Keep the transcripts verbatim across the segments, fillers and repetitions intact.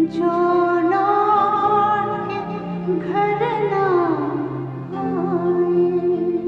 जो लौट के घर ना आए।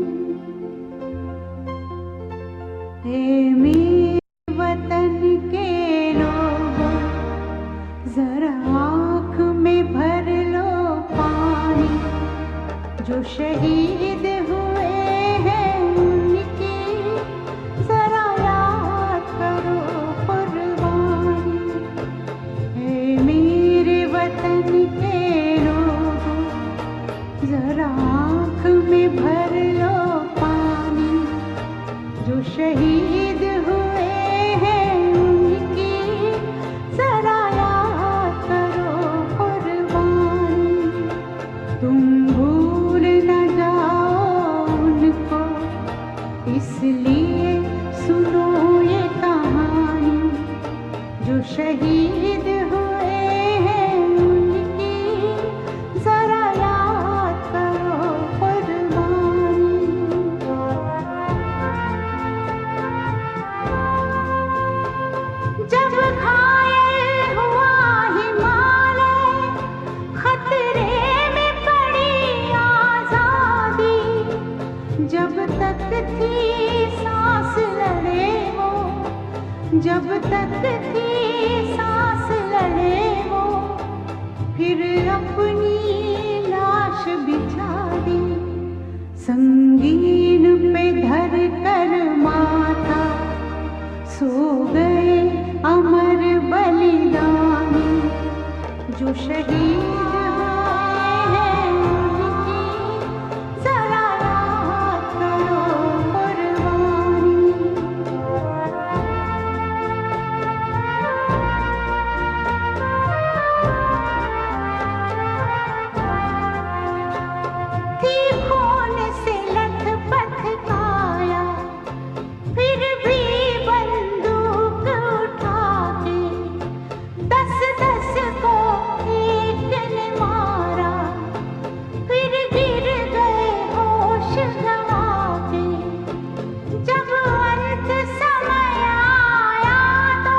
हे मेरे वतन के लोगों, जरा आँख में भर लो पानी। जो शहीद हुए हैं उनकी जरा याद करो कुर्बानी। हे मेरे वतन के लोगों, जरा आँख में भर लो पानी। जो शहीद हुए हैं उनकी जरा याद करो कुर्बानी। तुम भूल न जाओ उनको, इसलिए सुनो ये कहानी। जो शहीद हुए हैं उनकी जरा याद करो कुर्बानी। जब घायल हुआ हिमालय, खतरे में पड़ी आजादी। जब तक थी सांस लड़े वो, जब तक थी सांस लड़े वो, फिर अपनी लाश बिछा दी। संगीन पे धर कर माथा सो गए अमर बलिदानी। जो शहीद हुए हैं उनकी जरा याद करो कुर्बानी। थी खून से लथपथ काया, फिर भी बंदूक उठा के दस दस को एक ने मारा। फिर गिर गए होश गंवा के। जब अंत समय आया तो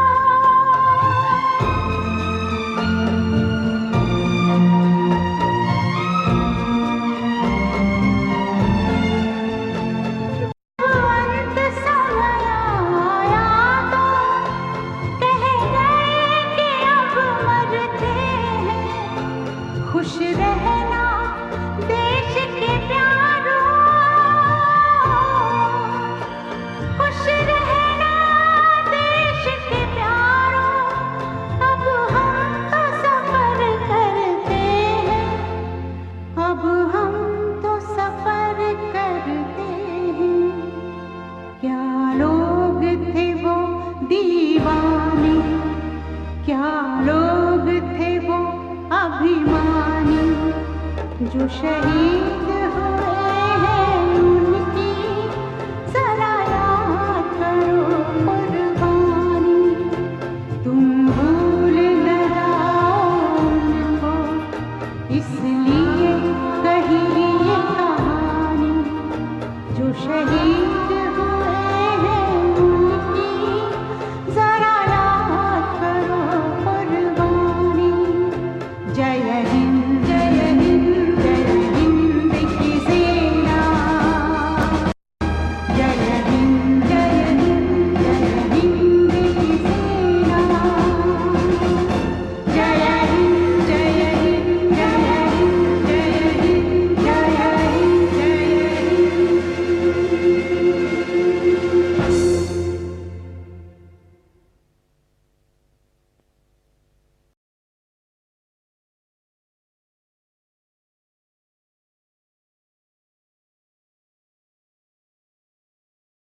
अंत समय आया तो कह गए कि अब मरते हैं। खुश रहना देश के प्यारों, खुश रहना देश के प्यारों। अब हम तो सफर करते हैं, अब हम तो सफर करते हैं। क्या लोग थे वो दीवाने, क्या लोग थे वो अभिमानी। जो शहीद